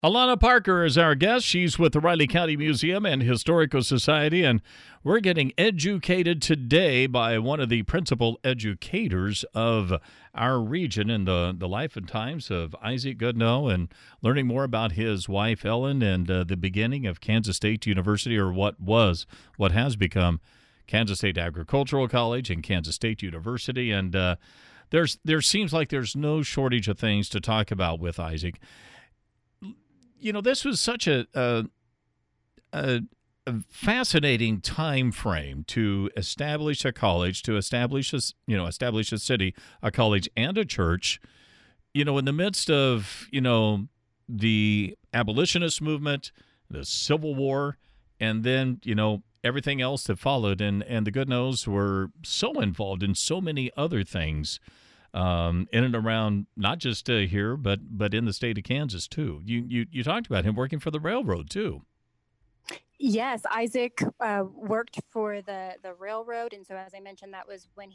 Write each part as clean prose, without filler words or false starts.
Alana Parker is our guest. She's with the Riley County Museum and Historical Society, and we're getting educated today by one of the principal educators of our region in the life and times of Isaac Goodnow, and learning more about his wife Ellen and the beginning of Kansas State University, or what has become Kansas State Agricultural College and Kansas State University. And there seems like there's no shortage of things to talk about with Isaac. You know, this was such a fascinating time frame to establish a college, to establish establish a city, a college, and a church. You know, in the midst of the abolitionist movement, the Civil War, and then everything else that followed, and the Goodnows were so involved in so many other things in and around, not just here, but in the state of Kansas too. You talked about him working for the railroad too. Yes, Isaac worked for the railroad, and so as I mentioned, that was when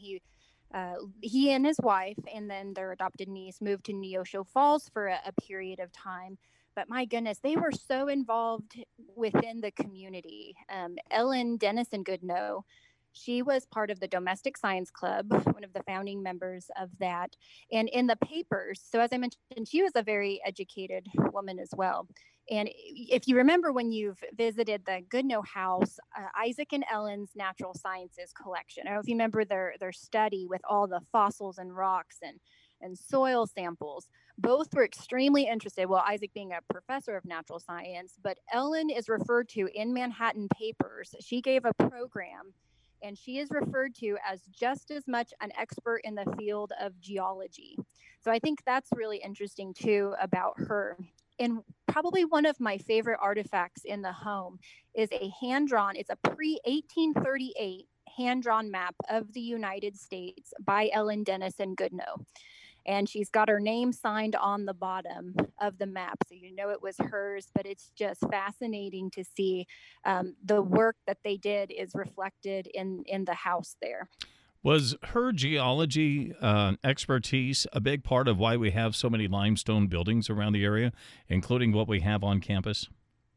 he and his wife, and then their adopted niece, moved to Neosho Falls for a period of time. But my goodness, they were so involved within the community. Ellen Dennison Goodnow, she was part of the Domestic Science Club, one of the founding members of that. And in the papers, so as I mentioned, she was a very educated woman as well. And if you remember when you've visited the Goodnow House, Isaac and Ellen's Natural Sciences collection, I don't know if you remember their study with all the fossils and rocks and soil samples. Both were extremely interested, well, Isaac being a professor of natural science, but Ellen is referred to in Manhattan papers. She gave a program, and she is referred to as just as much an expert in the field of geology. So I think that's really interesting too about her. And probably one of my favorite artifacts in the home is a hand-drawn, it's a pre-1838 hand-drawn map of the United States by Ellen Dennison Goodnow. And she's got her name signed on the bottom of the map, so you know it was hers. But it's just fascinating to see the work that they did is reflected in the house there. Was her geology expertise a big part of why we have so many limestone buildings around the area, including what we have on campus?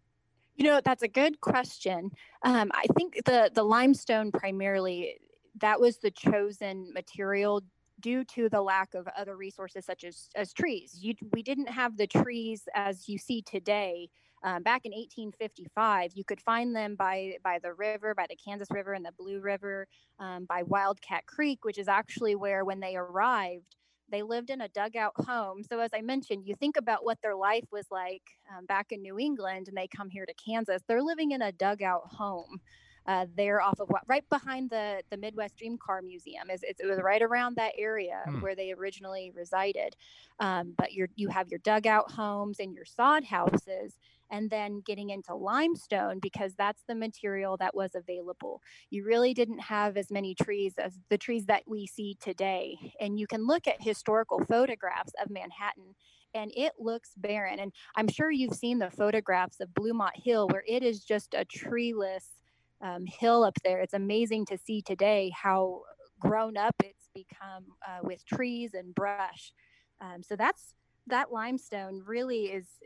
You know, that's a good question. I think the limestone primarily, that was the chosen material due to the lack of other resources such as trees. We didn't have the trees as you see today. Back in 1855, you could find them by the river, by the Kansas River and the Blue River, by Wildcat Creek, which is actually where, when they arrived, they lived in a dugout home. So as I mentioned, you think about what their life was like back in New England, and they come here to Kansas. They're living in a dugout home. There off of right behind the Midwest Dream Car Museum. It was right around that area where they originally resided. But you have your dugout homes and your sod houses, and then getting into limestone, because that's the material that was available. You really didn't have as many trees as the trees that we see today. And you can look at historical photographs of Manhattan, and it looks barren. And I'm sure you've seen the photographs of Bluemont Hill, where it is just a treeless hill up there. It's amazing to see today how grown up it's become with trees and brush. So that limestone really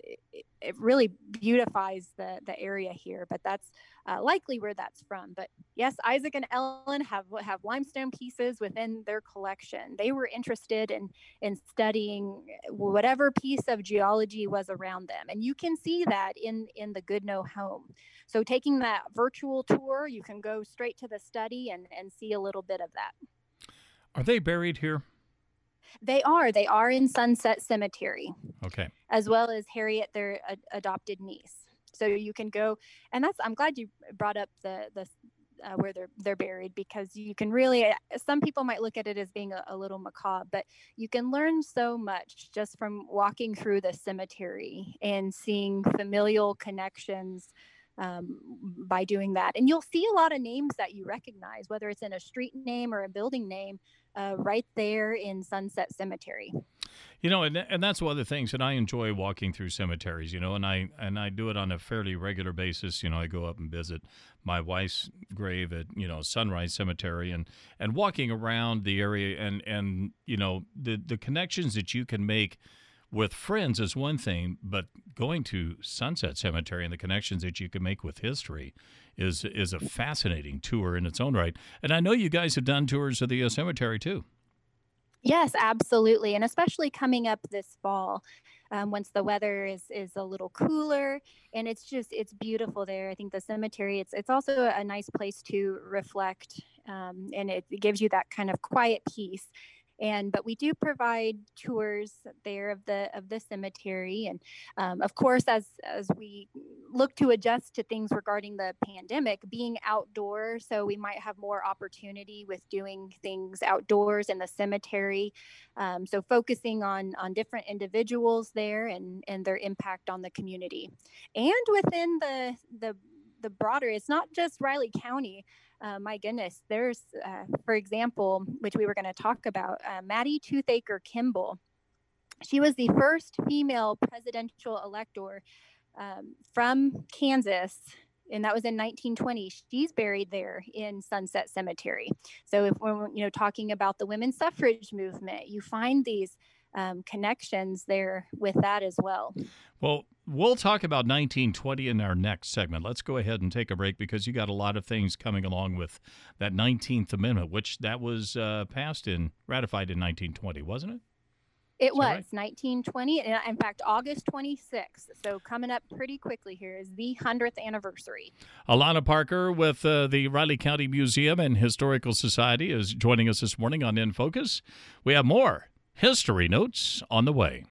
it really beautifies the area here, but that's likely where that's from. But yes, Isaac and Ellen have limestone pieces within their collection. They were interested in studying whatever piece of geology was around them, and you can see that in the Goodnow home. So taking that virtual tour, you can go straight to the study and see a little bit of that. Are they buried here? They are in Sunset Cemetery. Okay. As well as Harriet, their adopted niece. So you can go, and I'm glad you brought up the where they're buried, because you can really, some people might look at it as being a little macabre, but you can learn so much just from walking through the cemetery and seeing familial connections by doing that. And you'll see a lot of names that you recognize, whether it's in a street name or a building name, right there in Sunset Cemetery. You know, and that's one of the things that I enjoy walking through cemeteries, and I do it on a fairly regular basis. I go up and visit my wife's grave at, Sunrise Cemetery, and walking around the area, and the connections that you can make with friends is one thing, but going to Sunset Cemetery and the connections that you can make with history is a fascinating tour in its own right. And I know you guys have done tours of the cemetery too. Yes, absolutely. And especially coming up this fall, once the weather is a little cooler, and it's beautiful there. I think the cemetery, it's also a nice place to reflect, and it gives you that kind of quiet peace. But we do provide tours there of the cemetery, and of course, as we look to adjust to things regarding the pandemic, being outdoors, so we might have more opportunity with doing things outdoors in the cemetery. So focusing on different individuals there and their impact on the community, and within the broader, it's not just Riley County. My goodness, there's, for example, which we were going to talk about, Maddie Toothaker Kimball. She was the first female presidential elector from Kansas, and that was in 1920. She's buried there in Sunset Cemetery. So if we're talking about the women's suffrage movement, you find these connections there with that as well. Well, we'll talk about 1920 in our next segment. Let's go ahead and take a break because you got a lot of things coming along with that 19th Amendment, which that was passed and ratified in 1920, wasn't it? It was right? 1920, and in fact, August 26th. So coming up pretty quickly here is the 100th anniversary. Alana Parker with the Riley County Museum and Historical Society is joining us this morning on In Focus. We have more History Notes on the way.